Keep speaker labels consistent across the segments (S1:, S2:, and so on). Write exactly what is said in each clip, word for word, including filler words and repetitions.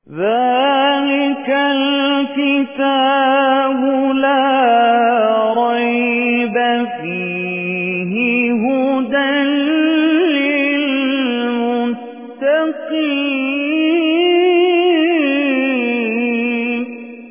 S1: ذلك الكتاب لا ريب فيه هدى للمتقين.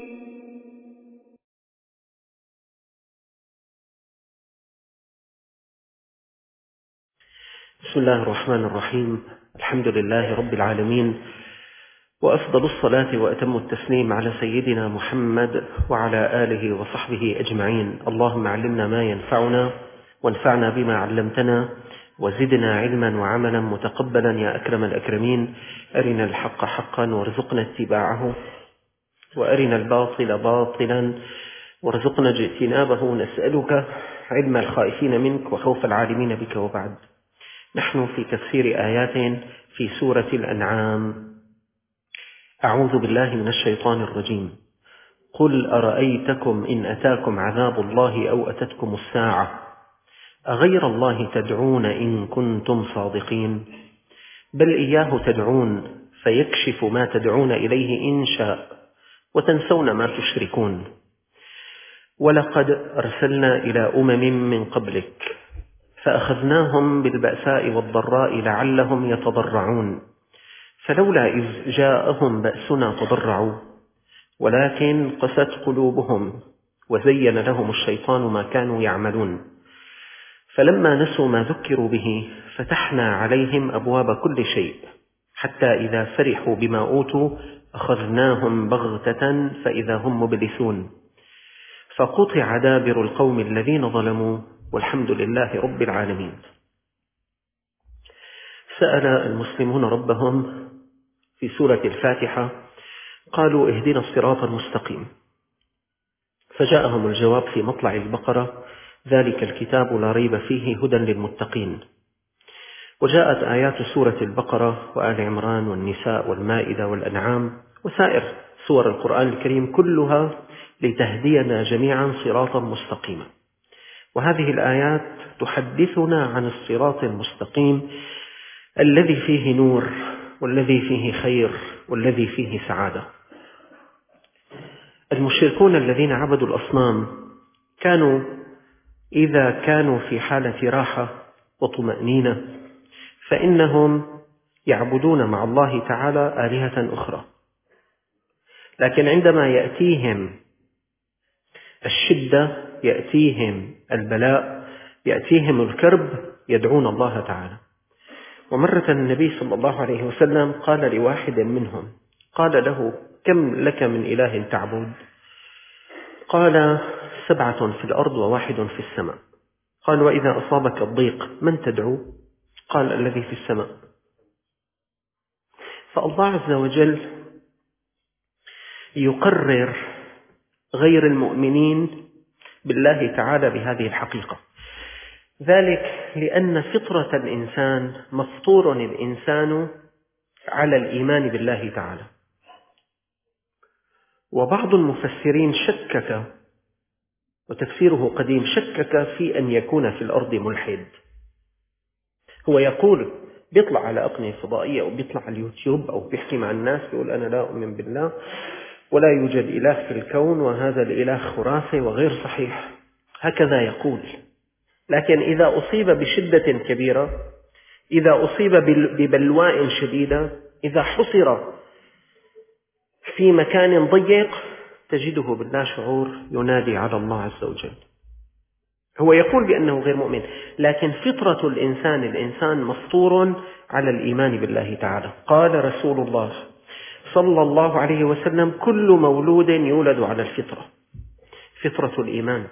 S2: بسم الله الرحمن الرحيم. الحمد لله رب العالمين، وأفضل الصلاة وأتم التسليم على سيدنا محمد وعلى آله وصحبه أجمعين. اللهم علمنا ما ينفعنا وانفعنا بما علمتنا وزدنا علما وعملا متقبلا يا أكرم الأكرمين. أرنا الحق حقا وارزقنا اتباعه، وأرنا الباطل باطلا وارزقنا اجتنابه. نسألك علم الخائفين منك وخوف العالمين بك. وبعد، نحن في تفسير آيات في سورة الأنعام. أعوذ بالله من الشيطان الرجيم. قل أرأيتكم إن أتاكم عذاب الله أو أتتكم الساعة أغير الله تدعون إن كنتم صادقين؟ بل إياه تدعون فيكشف ما تدعون إليه إن شاء وتنسون ما تشركون. ولقد أرسلنا إلى أمم من قبلك فأخذناهم بالبأساء والضراء لعلهم يتضرعون، فلولا إذ جاءهم بأسنا تضرعوا ولكن قست قلوبهم وزين لهم الشيطان ما كانوا يعملون. فلما نسوا ما ذكروا به فتحنا عليهم أبواب كل شيء حتى إذا فرحوا بما أوتوا أخذناهم بغتة فإذا هم مبلسون. فقطع دابر القوم الذين ظلموا والحمد لله رب العالمين. سأل المسلمون ربهم في سورة الفاتحة، قالوا اهدنا الصراط المستقيم، فجاءهم الجواب في مطلع البقرة: ذلك الكتاب لا ريب فيه هدى للمتقين. وجاءت آيات سورة البقرة وآل عمران والنساء والمائدة والأنعام وسائر سور القرآن الكريم كلها لتهدينا جميعا صراطا مستقيما. وهذه الآيات تحدثنا عن الصراط المستقيم الذي فيه نور والذي فيه خير والذي فيه سعادة. المشركون الذين عبدوا الأصنام كانوا إذا كانوا في حالة راحة وطمأنينة فإنهم يعبدون مع الله تعالى آلهة أخرى، لكن عندما يأتيهم الشدة، يأتيهم البلاء، يأتيهم الكرب، يدعون الله تعالى. ومرة النبي صلى الله عليه وسلم قال لواحد منهم، قال له: كم لك من إله تعبد؟ قال: سبعة في الأرض وواحد في السماء. قال: وإذا أصابك الضيق من تدعو؟ قال: الذي في السماء. فالله عز وجل يقرر غير المؤمنين بالله تعالى بهذه الحقيقة، ذلك لأن فطرة الإنسان مفطور الإنسان على الإيمان بالله تعالى. وبعض المفسرين شكك، وتفسيره قديم، شكك في أن يكون في الأرض ملحد. هو يقول بيطلع على أقنية فضائية أو بيطلع على اليوتيوب أو بيحكي مع الناس يقول أنا لا أؤمن بالله ولا يوجد إله في الكون وهذا الإله خرافي وغير صحيح، هكذا يقول. لكن إذا أصيب بشدة كبيرة، إذا أصيب ببلواء شديدة، إذا حصر في مكان ضيق، تجده باللا شعور ينادي على الله عز وجل. هو يقول بأنه غير مؤمن، لكن فطرة الإنسان الإنسان مفطور على الإيمان بالله تعالى. قال رسول الله صلى الله عليه وسلم: كل مولود يولد على الفطرة، فطرة الإيمان،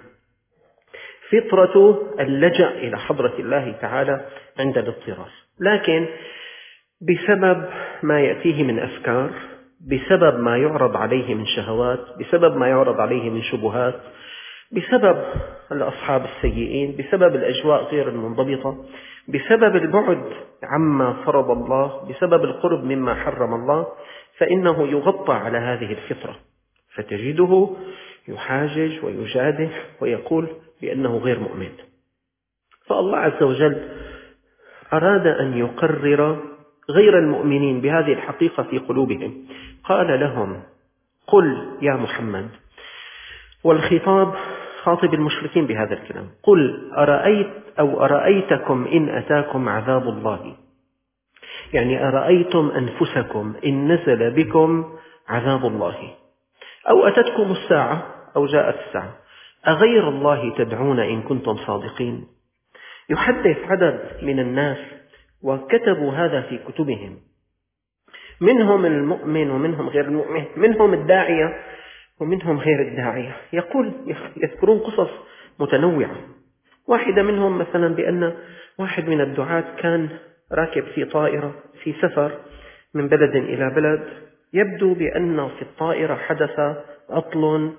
S2: فطرة اللجأ إلى حضرة الله تعالى عند الاضطرار. لكن بسبب ما يأتيه من أفكار، بسبب ما يعرض عليه من شهوات، بسبب ما يعرض عليه من شبهات، بسبب الأصحاب السيئين، بسبب الأجواء غير المنضبطة، بسبب البعد عما فرض الله، بسبب القرب مما حرم الله، فإنه يغطى على هذه الفطرة، فتجده يحاجج ويجادل ويقول بأنه غير مؤمن. فالله عز وجل أراد أن يقرر غير المؤمنين بهذه الحقيقة في قلوبهم، قال لهم: قل يا محمد، والخطاب خاطب المشركين بهذا الكلام، قل أرأيت أو أرأيتكم إن أتاكم عذاب الله، يعني أرأيتم أنفسكم إن نزل بكم عذاب الله أو أتتكم الساعة أو جاءت الساعة أغير الله تدعون إن كنتم صادقين. يحدث عدد من الناس وكتبوا هذا في كتبهم، منهم المؤمن ومنهم غير المؤمن، منهم الداعية ومنهم غير الداعية. يقول يذكرون قصص متنوعة. واحدة منهم مثلا بأن واحد من الدعاة كان راكب في طائرة في سفر من بلد إلى بلد، يبدو بأن في الطائرة حدث عطل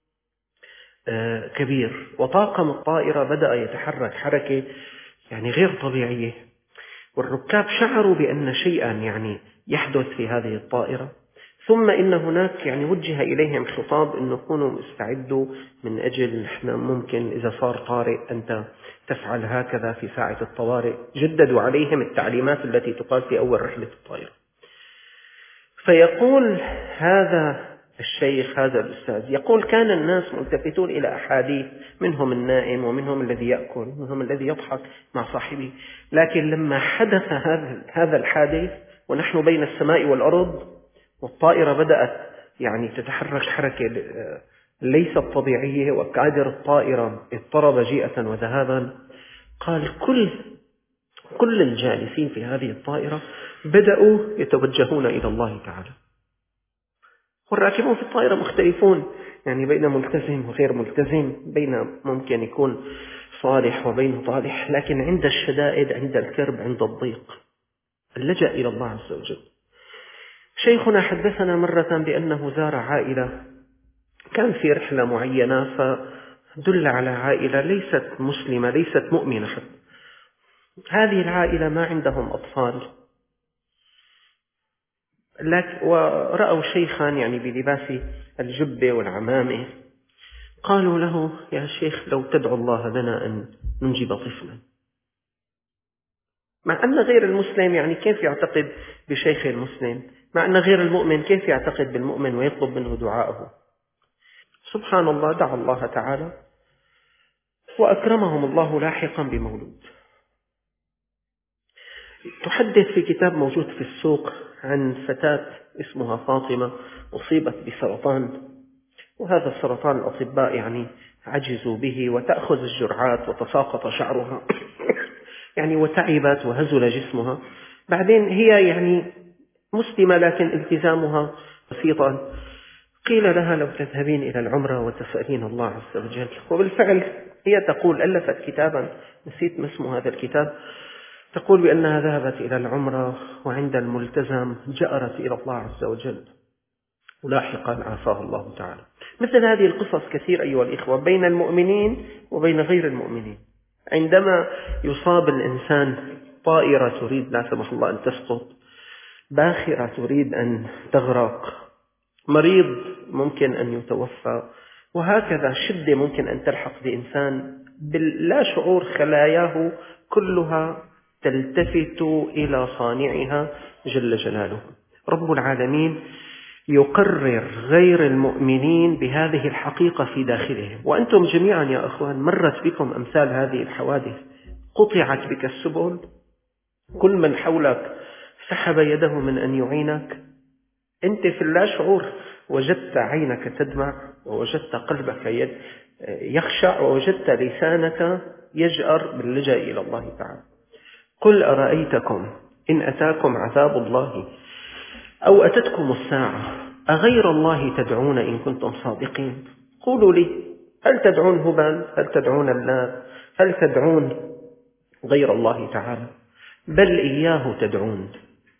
S2: كبير، وطاقم الطائرة بدأ يتحرك حركة يعني غير طبيعية، والركاب شعروا بأن شيئا يعني يحدث في هذه الطائرة. ثم إن هناك يعني وجه إليهم خطاب أنه كونوا استعدوا من أجل نحن ممكن إذا صار طارئ أنت تفعل هكذا في ساعة الطوارئ. جددوا عليهم التعليمات التي تقال في أول رحلة الطائرة. فيقول هذا الشيخ هذا الأستاذ، يقول كان الناس ملتفتون إلى أحاديث، منهم النائم ومنهم الذي يأكل ومنهم الذي يضحك مع صاحبه، لكن لما حدث هذا الحادث ونحن بين السماء والأرض والطائرة بدأت يعني تتحرك حركة ليست طبيعية وكادر الطائرة اضطرب جيئة وذهابا، قال كل كل الجالسين في هذه الطائرة بدأوا يتوجهون إلى الله تعالى. والراكبون في الطائرة مختلفون، يعني بين ملتزم وغير ملتزم، بين ممكن يكون صالح وبين طالح، لكن عند الشدائد، عند الكرب، عند الضيق اللجأ إلى الله عز وجل. شيخنا حدثنا مرة بأنه زار عائلة كان في رحلة معينة، فدل على عائلة ليست مسلمة ليست مؤمنة حتى. هذه العائلة ما عندهم أطفال، ورأوا شيخا يعني بلباس الجبة والعمامة، قالوا له: يا شيخ لو تدعو الله لنا أن ننجب طفلا. مع أن غير المسلم يعني كيف يعتقد بشيخ المسلم، مع أن غير المؤمن كيف يعتقد بالمؤمن ويطلب منه دعاءه. سبحان الله، دعا الله تعالى وأكرمهم الله لاحقا بمولود. تحدث في كتاب موجود في السوق عن فتاة اسمها فاطمة أصيبت بسرطان، وهذا السرطان الأطباء يعني عجزوا به، وتأخذ الجرعات وتساقط شعرها يعني وتعبت وهزل جسمها. بعدين هي يعني مسلمة لكن التزامها بسيطا، قيل لها لو تذهبين إلى العمرة وتسألين الله عز وجل. وبالفعل هي تقول ألفت كتابا، نسيت ما اسم هذا الكتاب، تقول بأنها ذهبت إلى العمرة وعند الملتزم جأرت إلى الله عز وجل ولاحقا عافاها الله تعالى. مثل هذه القصص كثير أيها الإخوة بين المؤمنين وبين غير المؤمنين. عندما يصاب الإنسان طائرة تريد لا سمح الله أن تسقط، باخرة تريد أن تغرق، مريض ممكن أن يتوفى، وهكذا شدة ممكن أن تلحق بإنسان بلا شعور، خلاياه كلها تلتفت إلى صانعها جل جلاله. رب العالمين يقرر غير المؤمنين بهذه الحقيقة في داخلهم. وأنتم جميعا يا أخوان مرت بكم أمثال هذه الحوادث، قطعت بك السبل، كل من حولك سحب يده من أن يعينك، أنت في اللا شعور وجدت عينك تدمع، ووجدت قلبك يخشع، ووجدت لسانك يجأر باللجأ إلى الله تعالى. قل أرأيتكم إن أتاكم عذاب الله أو أتتكم الساعة أغير الله تدعون إن كنتم صادقين. قولوا لي، هل تدعون هبل؟ هل تدعون اللات؟ هل تدعون غير الله تعالى؟ بل إياه تدعون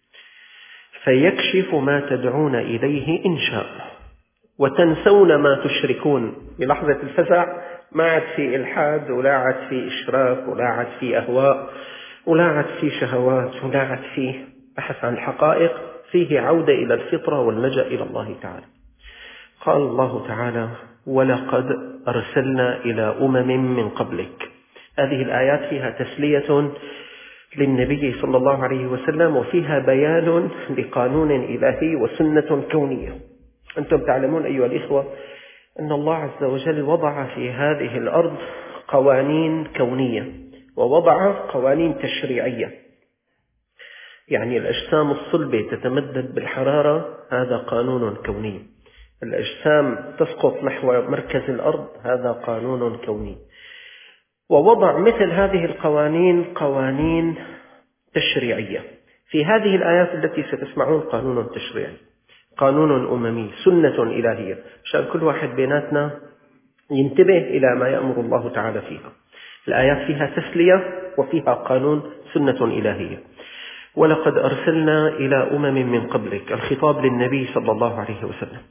S2: فيكشف ما تدعون إليه إن شاء، وتنسون ما تشركون. بلحظة الفزع ما عاد في إلحاد، ولا عاد في إشراك، ولا عاد في أهواء، ولا عاد في شهوات، ولا عاد في بحث عن الحقائق، فيه عودة إلى الفطرة واللجأ إلى الله تعالى. قال الله تعالى: ولقد أرسلنا إلى أمم من قبلك. هذه الآيات فيها تسلية للنبي صلى الله عليه وسلم، وفيها بيان لقانون إلهي وسنة كونية. أنتم تعلمون أيها الإخوة أن الله عز وجل وضع في هذه الأرض قوانين كونية ووضع قوانين تشريعية. يعني الأجسام الصلبة تتمدد بالحرارة، هذا قانون كوني. الأجسام تسقط نحو مركز الأرض، هذا قانون كوني. ووضع مثل هذه القوانين قوانين تشريعية. في هذه الآيات التي ستسمعون قانون تشريعي، قانون أممي، سنة إلهية، عشان كل واحد بيناتنا ينتبه إلى ما يأمر الله تعالى فيها. الآيات فيها تسلية وفيها قانون، سنة إلهية. ولقد أرسلنا إلى أمم من قبلك، الخطاب للنبي صلى الله عليه وسلم.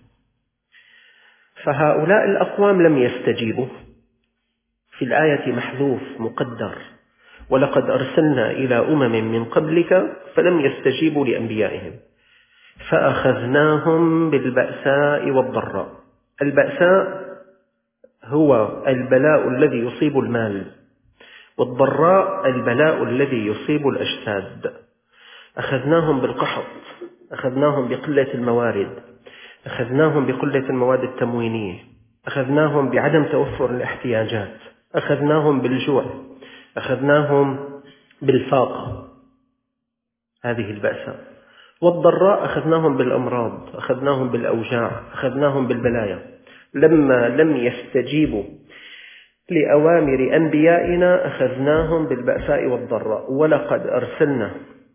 S2: فهؤلاء الأقوام لم يستجيبوا، في الآية محذوف مقدر، ولقد أرسلنا إلى أمم من قبلك فلم يستجيبوا لأنبيائهم فأخذناهم بالبأساء والضراء. البأساء هو البلاء الذي يصيب المال، والضراء البلاء الذي يصيب الأجساد. أخذناهم بالقحط، أخذناهم بقلة الموارد، أخذناهم بقلة المواد التموينية، أخذناهم بعدم توفر الاحتياجات، أخذناهم بالجوع، أخذناهم بالفاقة، هذه البأساء. والضراء أخذناهم بالأمراض، أخذناهم بالأوجاع، أخذناهم بالبلايا. لما لم يستجيبوا لأوامر أنبيائنا أخذناهم بالبأساء والضراء. ولقد أرسلنا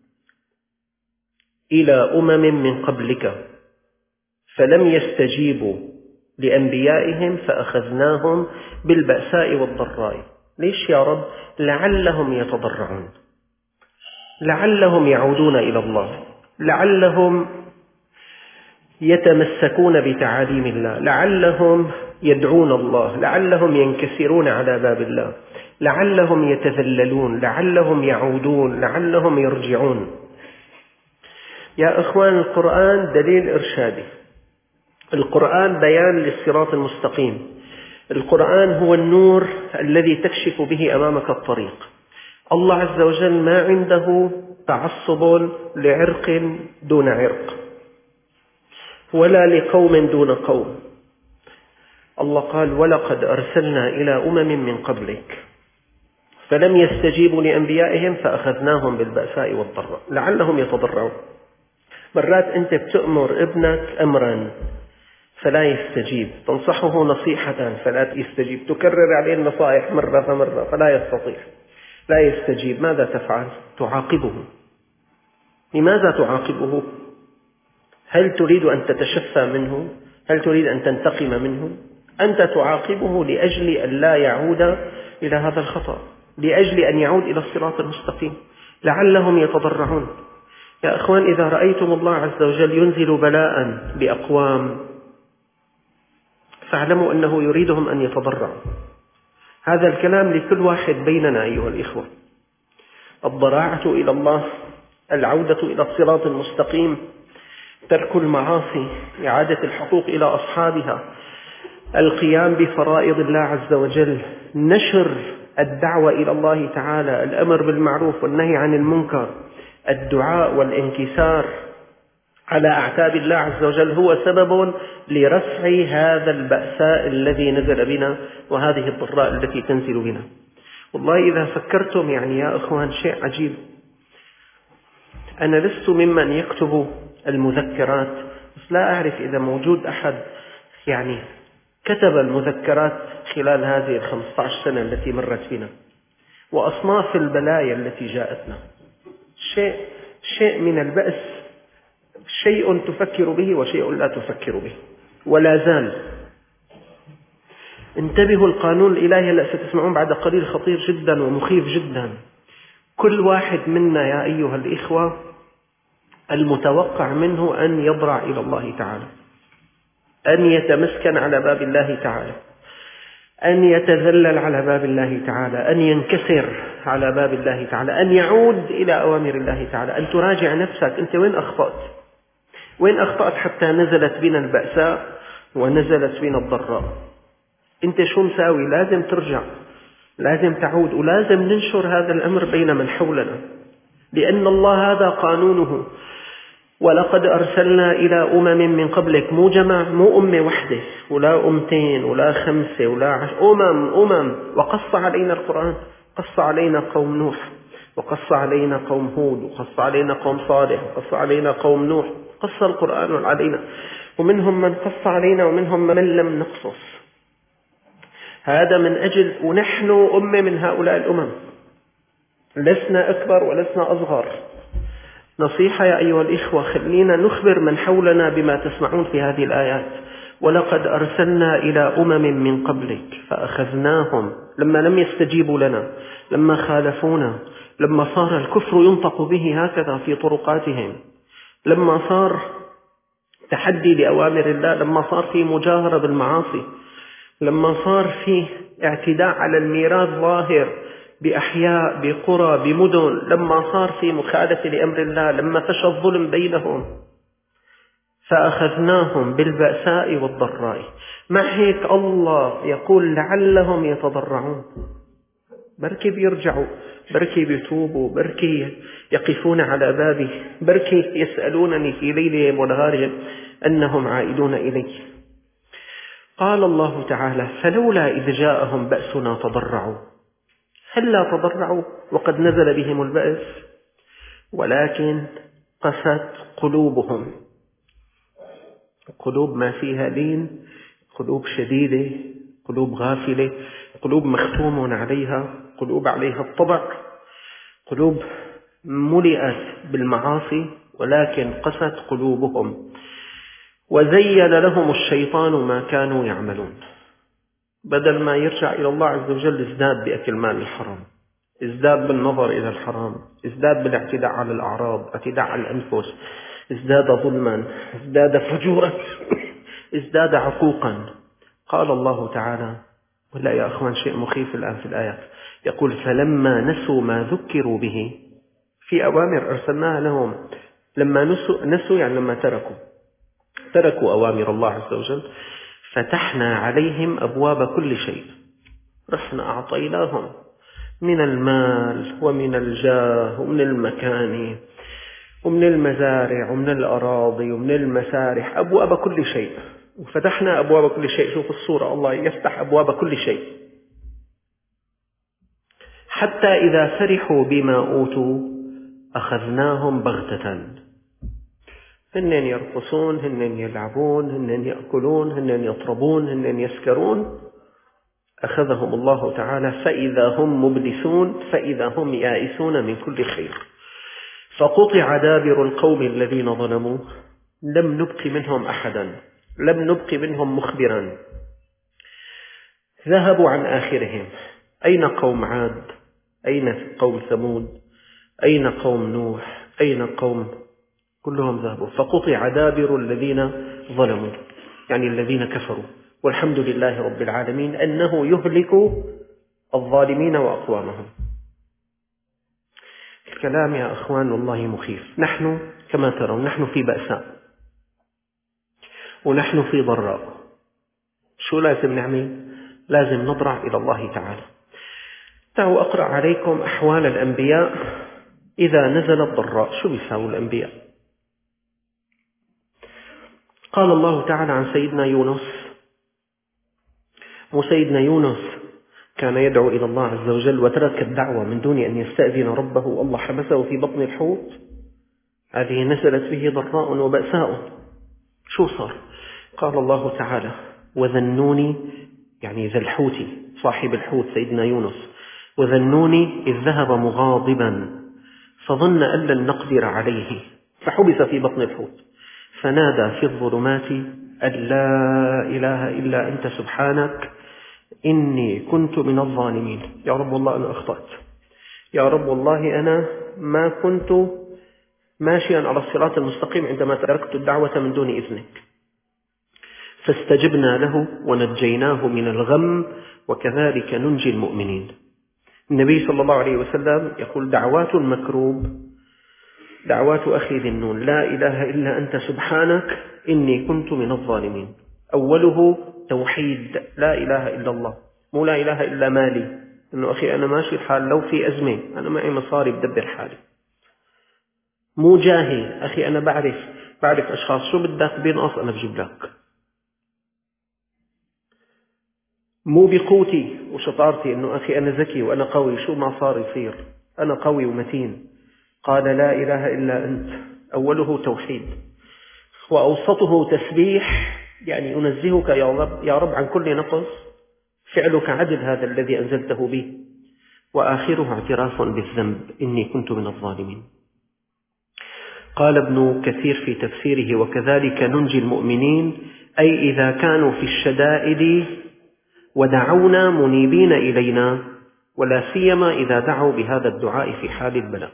S2: إلى أمم من قبلك فلم يستجيبوا لأنبيائهم فأخذناهم بالبأساء والضراء. ليش يا رب؟ لعلهم يتضرعون، لعلهم يعودون إلى الله، لعلهم يتمسكون بتعاليم الله، لعلهم يدعون الله، لعلهم ينكسرون على باب الله، لعلهم يتذللون، لعلهم يعودون، لعلهم يرجعون. يا إخوان، القرآن دليل إرشادي، القرآن بيان للصراط المستقيم، القرآن هو النور الذي تكشف به أمامك الطريق. الله عز وجل ما عنده تعصب لعرق دون عرق ولا لقوم دون قوم. الله قال ولقد أرسلنا إلى أمم من قبلك فلم يستجيبوا لأنبيائهم فأخذناهم بالبأساء والضراء لعلهم يتضرعون. مرات أنت بتأمر ابنك أمرا فلا يستجيب، تنصحه نصيحة فلا يستجيب، تكرر عليه النصائح مرة فمرة فلا يستطيع، لا يستجيب. ماذا تفعل؟ تعاقبه. لماذا تعاقبه؟ هل تريد أن تتشفى منه؟ هل تريد أن تنتقم منه؟ أنت تعاقبه لأجل أن لا يعود إلى هذا الخطأ، لأجل أن يعود إلى الصراط المستقيم، لعلهم يتضرعون. يا أخوان، إذا رأيتم الله عز وجل ينزل بلاء بأقوام فاعلموا أنه يريدهم أن يتضرعوا. هذا الكلام لكل واحد بيننا أيها الإخوة. الضراعة إلى الله، العودة إلى الصراط المستقيم، ترك المعاصي، إعادة الحقوق إلى أصحابها، القيام بفرائض الله عز وجل، نشر الدعوة إلى الله تعالى، الأمر بالمعروف والنهي عن المنكر، الدعاء والانكسار على أعتاب الله عز وجل هو سبب لرفع هذا البأساء الذي نزل بنا وهذه الضراء التي تنزل بنا. والله إذا فكرتم يعني يا أخوان شيء عجيب. أنا لست ممن يكتب المذكرات، بس لا أعرف إذا موجود أحد يعني كتب المذكرات خلال هذه الخمسة عشر سنة التي مرت بنا، وأصناف البلايا التي جاءتنا. شيء شيء من البأس، شيء تفكر به وشيء لا تفكر به ولا زال. انتبهوا، القانون الإلهي هلأ ستسمعون بعد قليل خطير جدا ومخيف جدا. كل واحد منا يا أيها الإخوة المتوقع منه أن يضرع إلى الله تعالى، أن يتمسكن على باب الله تعالى، أن يتذلل على باب الله تعالى، أن ينكسر على باب الله تعالى، أن يعود إلى أوامر الله تعالى، أن تراجع نفسك. أنت وين أخطأت؟ وين أخطأت حتى نزلت بنا البأساء ونزلت بنا الضراء؟ أنت شو مساوي؟ لازم ترجع، لازم تعود، ولازم ننشر هذا الأمر بين من حولنا. لأن الله هذا قانونه. ولقد أرسلنا إلى أمم من قبلك، مو جماعة، مو أمة وحدة ولا أمتين ولا خمسة ولا عش أمم أمم وقص علينا القرآن. قص علينا قوم نوح، وقص علينا قوم هود، وقص علينا قوم صالح، وقص علينا قوم نوح. قص القرآن علينا، ومنهم من قص علينا ومنهم من لم نقصص. هذا من أجل، ونحن أمة من هؤلاء الأمم، لسنا أكبر ولسنا أصغر. نصيحة يا أيها الإخوة، خلينا نخبر من حولنا بما تسمعون في هذه الآيات. ولقد أرسلنا إلى أمم من قبلك فأخذناهم لما لم يستجيبوا لنا، لما خالفونا، لما صار الكفر ينطق به هكذا في طرقاتهم، لما صار تحدي لأوامر الله، لما صار في مجاهرة بالمعاصي، لما صار في اعتداء على الميراث ظاهر بأحياء بقرى بمدن، لما صار في مخالفة لأمر الله، لما فشى الظلم بينهم، فأخذناهم بالبأساء والضراء. مع هيك الله يقول لعلهم يتضرعون، بركي بيرجعوا، بركي بيتوبوا، بركي يقفون على بابي، بركي يسألونني في ليلهم ونهارهم أنهم عائدون إلي. قال الله تعالى: فلولا إذ جاءهم بأسنا تضرعوا. هلا تضرعوا وقد نزل بهم البأس، ولكن قست قلوبهم. قلوب ما فيها لين، قلوب شديدة، قلوب غافلة، قلوب مختوم عليها، قلوب عليها الطبع، قلوب ملئت بالمعاصي، ولكن قست قلوبهم. وزين لهم الشيطان ما كانوا يعملون. بدل ما يرجع إلى الله عز وجل ازداد بأكل مال الحرام، ازداد بالنظر إلى الحرام، ازداد بالاعتداء على الأعراض، اعتداء على الأنفس، ازداد ظلما، ازداد فجورا، ازداد عقوقا. قال الله تعالى، ولا يا أخوان شيء مخيف الآن في الآيات، يقول: فلما نسوا ما ذكروا به، في أوامر أرسلناها لهم، لما نسوا, نسوا يعني لما تركوا تركوا أوامر الله عز وجل، فتحنا عليهم أبواب كل شيء. رحنا أعطيناهم من المال ومن الجاه ومن المكان ومن المزارع ومن الأراضي ومن المسارح، أبواب كل شيء. وفتحنا أبواب كل شيء. شوف الصورة، الله يفتح أبواب كل شيء. حتى إذا فرحوا بما أوتوا أخذناهم بغتة. هنن يرقصون، هنن يلعبون، هنن يأكلون، هنن يطربون، هنن يسكرون. أخذهم الله تعالى فإذا هم مبلسون، فإذا هم يائسون من كل خير. فقطع دابر القوم الذين ظلموا، لم نبق منهم أحدا، لم نبق منهم مخبرا. ذهبوا عن آخرهم. أين قوم عاد؟ أين قوم ثمود؟ أين قوم نوح؟ أين قوم؟ كلهم ذهبوا. فقطع دابر الذين ظلموا، يعني الذين كفروا. والحمد لله رب العالمين أنه يهلك الظالمين وأقوامهم. الكلام يا أخوان والله مخيف. نحن كما ترون نحن في بأساء ونحن في ضراء. شو لازم نعمل؟ لازم نضرع إلى الله تعالى. تعالوا أقرأ عليكم أحوال الأنبياء إذا نزل الضراء. شو بيساوي الأنبياء؟ قال الله تعالى عن سيدنا يونس: وسيدنا يونس كان يدعو إلى الله عز وجل وترك الدعوة من دون أن يستأذن ربه، والله حبسه في بطن الحوت. هذه نزلت به ضراء وبأساء. شو صار؟ قال الله تعالى: وذنوني، يعني ذا الحوت صاحب الحوت سيدنا يونس، وذنوني إذ ذهب مغاضبا فظن أن لن نقدر عليه فحبس في بطن الحوت فنادى في الظلمات أن لا إله إلا أنت سبحانك إني كنت من الظالمين. يا رب والله أنا أخطأت، يا رب والله أنا ما كنت ماشيا على الصراط المستقيم عندما تركت الدعوة من دون إذنك. فاستجبنا له ونجيناه من الغم وكذلك ننجي المؤمنين. النبي صلى الله عليه وسلم يقول: دعوات المكروب دعوات أخي ذي النون، لا إله إلا أنت سبحانك إني كنت من الظالمين. أوله توحيد، لا إله إلا الله، مو لا إله إلا مالي، إنه أخي أنا ماشي الحال، لو في أزمة أنا معي مصاري بدبر حالي. مو جاهي، أخي أنا بعرف بعرف أشخاص، شو بدك بينقص أنا بجيب لك. مو بقوتي وشطارتي إنه أخي أنا ذكي وأنا قوي، شو ما صار يصير، أنا قوي ومتين. قال لا إله إلا أنت، أوله توحيد وأوسطه تسبيح، يعني أنزهك يا رب يا رب عن كل نقص، فعلك عدل هذا الذي أنزلته به، وآخره اعتراف بالذنب، إني كنت من الظالمين. قال ابن كثير في تفسيره: وكذلك ننجي المؤمنين، أي إذا كانوا في الشدائد ودعونا منيبين إلينا، ولا سيما إذا دعوا بهذا الدعاء في حال البلاء.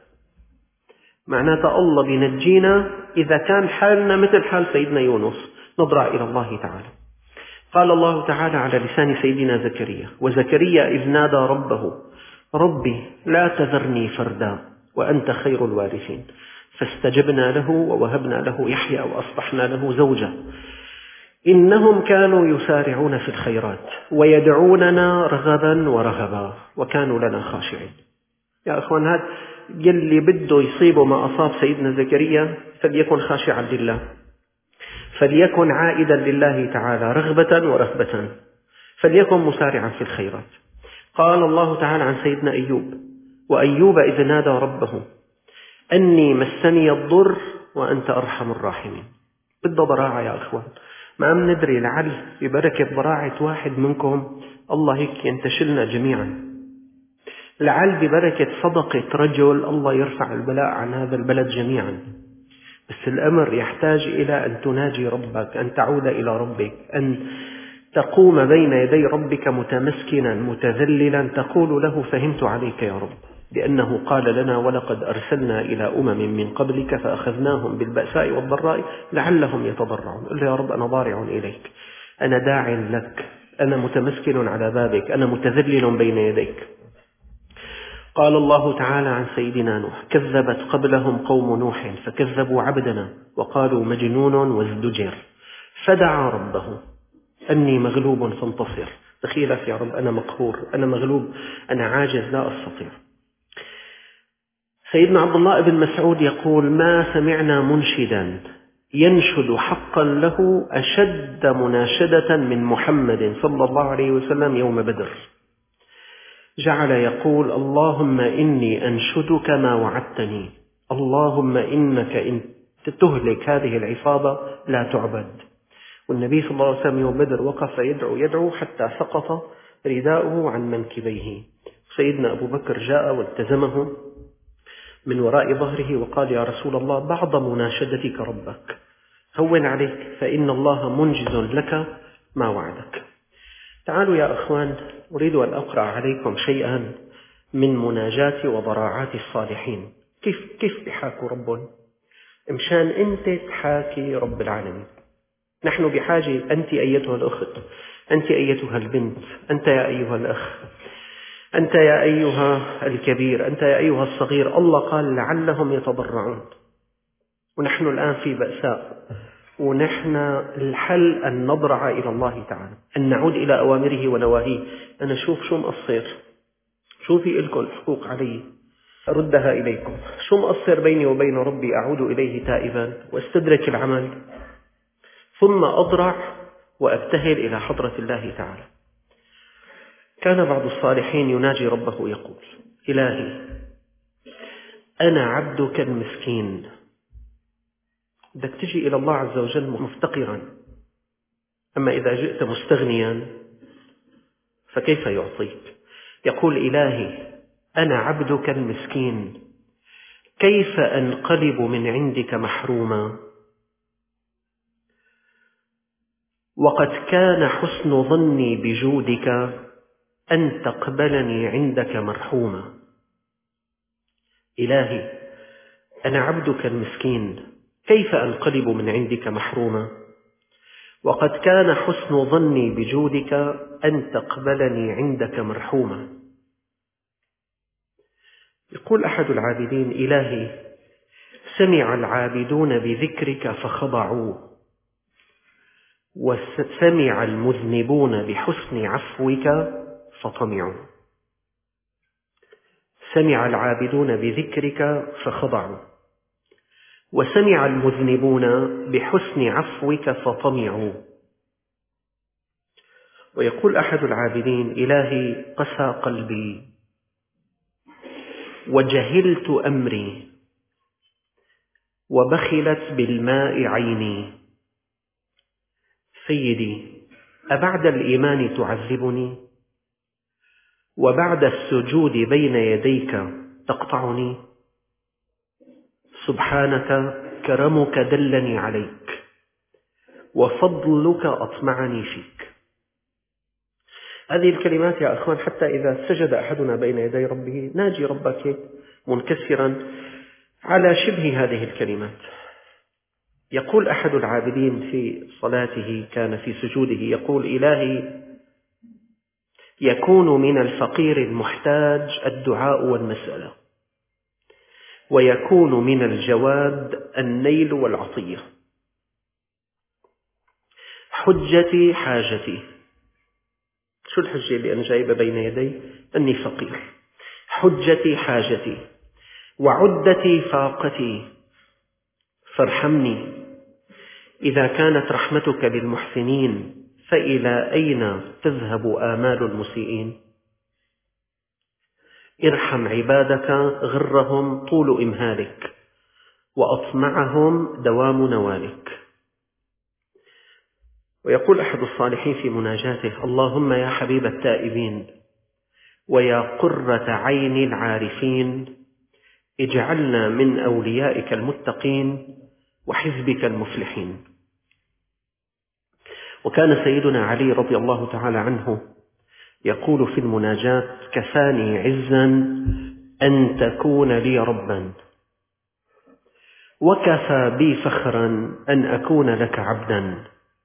S2: معناته الله بينجينا إذا كان حالنا مثل حال سيدنا يونس، نضرع إلى الله تعالى. قال الله تعالى على لسان سيدنا زكريا: وزكريا إذ نادى ربه ربي لا تذرني فردا وأنت خير الوارثين، فاستجبنا له ووهبنا له يحيى وأصلحنا له زوجا إنهم كانوا يسارعون في الخيرات ويدعوننا رغبا ورهبا وكانوا لنا خاشعين. يا أخوان، هذا يلي بده يصيبه ما أصاب سيدنا زكريا فليكن خاشعا لله، فليكن عائدا لله تعالى رغبة ورهبة، فليكن مسارعا في الخيرات. قال الله تعالى عن سيدنا أيوب: وأيوب إذ نادى ربه أني مسني الضر وأنت أرحم الراحمين. بده ضراعة يا أخوان، ما عم ندري، لعل ببركة ضراعة واحد منكم الله هيك ينتشلنا جميعا، لعل ببركة صدقة رجل الله يرفع البلاء عن هذا البلد جميعا. بس الأمر يحتاج إلى أن تناجي ربك، أن تعود إلى ربك، أن تقوم بين يدي ربك متمسكنا متذللا تقول له: فهمت عليك يا رب، لأنه قال لنا: ولقد أرسلنا إلى أمم من قبلك فأخذناهم بالبأساء والضراء لعلهم يتضرعون. قل له: يا رب أنا ضارع إليك، أنا داع لك، أنا متمسكن على بابك، أنا متذلل بين يديك. قال الله تعالى عن سيدنا نوح: كذبت قبلهم قوم نوح فكذبوا عبدنا وقالوا مجنون وازدجر فدعا ربه أني مغلوب فانتصر. دخيلك يا رب، أنا مقهور، أنا مغلوب، أنا عاجز، لا أستطيع. سيدنا عبد الله بن مسعود يقول: ما سمعنا منشدا ينشد حقا له أشد مناشدة من محمد صلى الله عليه وسلم يوم بدر. جعل يقول: اللهم إني أنشدك ما وعدتني، اللهم إنك إن تهلك هذه العصابة لا تعبد. والنبي صلى الله عليه وسلم يوم بدر وقف يدعو يدعو حتى سقط رداؤه عن منكبيه. سيدنا أبو بكر جاء والتزمه من وراء ظهره وقال: يا رسول الله، بعض مناشدتك ربك، هون عليك فإن الله منجز لك ما وعدك. تعالوا يا أخوان، أريد أن أقرأ عليكم شيئا من مناجات وضراعات الصالحين. كيف كيف بيحاكوا ربهم مشان أنت تحاكي رب العالمين. نحن بحاجة، أنت أيتها الأخت، أنت أيتها البنت، أنت يا أيها الأخ، أنت يا أيها الكبير، أنت يا أيها الصغير. الله قال: لعلهم يتضرعون. ونحن الآن في بأساء، ونحن الحل أن نضرع إلى الله تعالى، أن نعود إلى أوامره ونواهيه. أنا شوف شو مقصر، شو في إلكم الحقوق علي أردها إليكم، شو مقصر بيني وبين ربي أعود إليه تائبا واستدرك العمل، ثم أضرع وأبتهل إلى حضرة الله تعالى. كان بعض الصالحين يناجي ربه يقول: إلهي أنا عبدك المسكين. بدك تجي إلى الله عز وجل مفتقرا، أما إذا جئت مستغنيا فكيف يعطيك؟ يقول: إلهي أنا عبدك المسكين، كيف أنقلب من عندك محروما، وقد كان حسن ظني بجودك أن تقبلني عندك مرحوما. إلهي أنا عبدك المسكين، كيف أنقلب من عندك محروما، وقد كان حسن ظني بجودك أن تقبلني عندك مرحوما. يقول أحد العابدين: إلهي سمع العابدون بذكرك فخضعوا، وسمع المذنبون بحسن عفوك فطمعوا. سمع العابدون بذكرك فخضعوا، وسمع المذنبون بحسن عفوك فطمعوا. ويقول أحد العابدين: إلهي قسى قلبي وجهلت أمري وبخلت بالماء عيني. سيدي، أبعد الإيمان تعذبني وبعد السجود بين يديك تقطعني؟ سبحانك كرمك دلني عليك وفضلك أطمعني فيك. هذه الكلمات يا أخوان حتى إذا سجد أحدنا بين يدي ربه ناجي ربك منكسرا على شبه هذه الكلمات. يقول أحد العابدين في صلاته كان في سجوده يقول: إلهي يكون من الفقير المحتاج الدعاء والمسألة، ويكون من الجواد النيل والعطية. حجتي حاجتي. شو الحجة اللي أنا جايبة بين يدي؟ أني فقير. حجتي حاجتي وعدتي فاقتي، فارحمني. إذا كانت رحمتك للمحسنين فإلى أين تذهب آمال المسيئين؟ ارحم عبادك غرهم طول إمهالك وأطمعهم دوام نوالك. ويقول أحد الصالحين في مناجاته: اللهم يا حبيب التائبين ويا قرة عين العارفين، اجعلنا من أوليائك المتقين وحزبك المفلحين. وكان سيدنا علي رضي الله تعالى عنه يقول في المناجاة: كفاني عزا أن تكون لي ربا، وكفى بي فخرا أن أكون لك عبدا.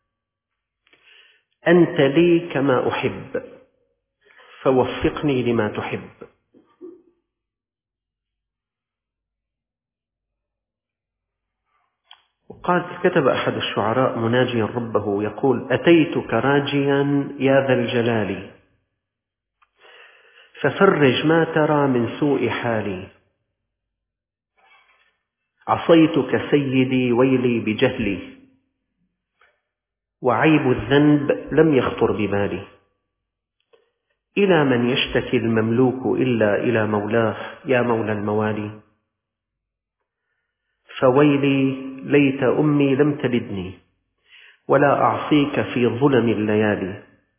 S2: أنت لي كما أحب فوفقني لما تحب. وقال كتب أحد الشعراء مناجيا ربه يقول: أتيتك راجيا يا ذا الجلال، ففرج ما ترى من سوء حالي. عصيتك سيدي ويلي بجهلي، وعيب الذنب لم يخطر ببالي. إلى من يشتكي المملوك إلا إلى مولاه يا مولى الموالي. فويلي ليت أمي لم تلدني ولا أعصيك في ظلم الليالي.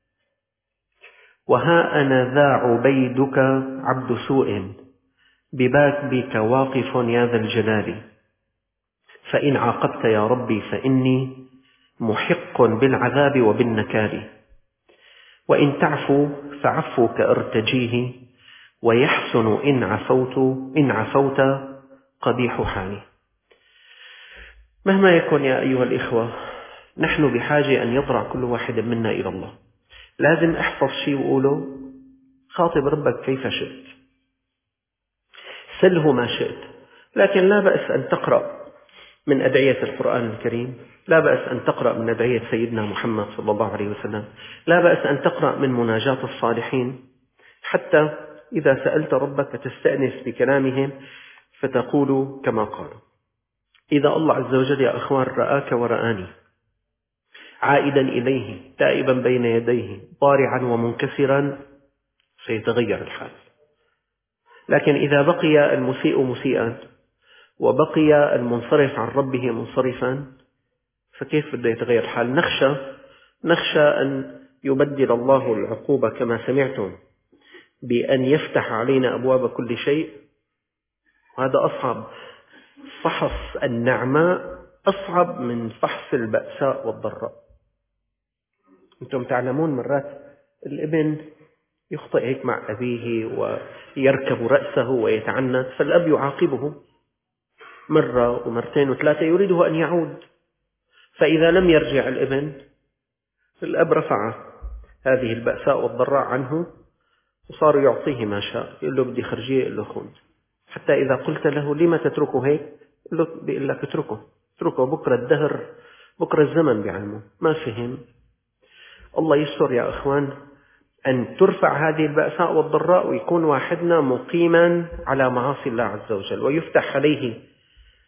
S2: وها أنا ذا عبيدك عبد سوء، ببابك واقف يا ذا الجلال. فإن عاقبت يا ربي فإني محق بالعذاب وبالنكال، وإن تعفو فعفوك أرتجيه، ويحسن إن عفوت إن عفوت قبيح حالي. مهما يكن يا أيها الإخوة، نحن بحاجة أن يضرع كل واحد منا إلى الله. لازم احفظ شيء وقوله: خاطب ربك كيف شئت، سله ما شئت. لكن لا بأس أن تقرأ من أدعية القرآن الكريم، لا بأس أن تقرأ من أدعية سيدنا محمد صلى الله عليه وسلم، لا بأس أن تقرأ من مناجاة الصالحين، حتى إذا سألت ربك تستأنس بكلامهم فتقول كما قالوا. إذا الله عز وجل يا أخوان رآك ورآني عائدا إليه تائبا بين يديه ضارعا ومنكسرا سيتغير الحال. لكن إذا بقي المسيء مسيئا وبقي المنصرف عن ربه منصرفا فكيف بده يتغير الحال؟ نخشى نخشى أن يبدل الله العقوبة كما سمعتم بأن يفتح علينا أبواب كل شيء. وهذا أصعب. فحص النعماء أصعب من فحص البأساء والضراء. أنتم تعلمون مرات الابن يخطئ هيك مع أبيه ويركب رأسه ويتعنت، فالأب يعاقبه مرة ومرتين وثلاثة يريده أن يعود، فإذا لم يرجع الابن الأب رفع هذه البأساء والضراء عنه وصار يعطيه ما شاء، يقول له بدي خرجيه، يقول له خذ. حتى إذا قلت له لما تتركه هيك بيقول لك اتركه اتركه بكرة الدهر بكرة الزمن بعلمه. ما فهم. الله يستر يا أخوان أن ترفع هذه البأساء والضراء ويكون واحدنا مقيما على معاصي الله عز وجل، ويفتح عليه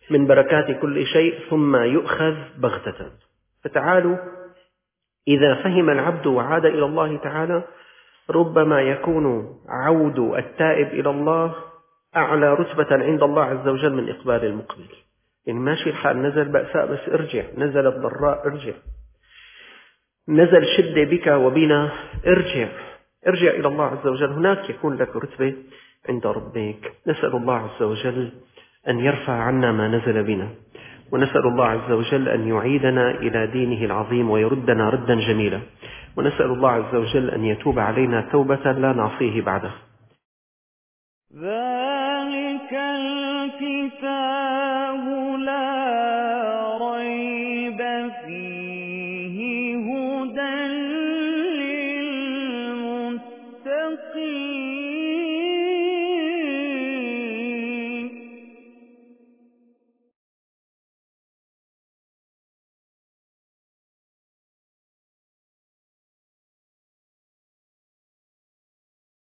S2: من بركات كل شيء ثم يؤخذ بغتة. فتعالوا، إذا فهم العبد وعاد إلى الله تعالى ربما يكون عود التائب إلى الله أعلى رتبة عند الله عز وجل من إقبال المقبل. يعني ماشي الحال، نزل بأساء بس ارجع، نزل الضراء ارجع، نزل شدة بك وبنا ارجع، ارجع إلى الله عز وجل، هناك يكون لك رتبة عند ربك. نسأل الله عز وجل أن يرفع عنا ما نزل بنا، ونسأل الله عز وجل أن يعيدنا إلى دينه العظيم ويردنا ردا جميلا، ونسأل الله عز وجل أن يتوب علينا توبة لا نعصيه بعده.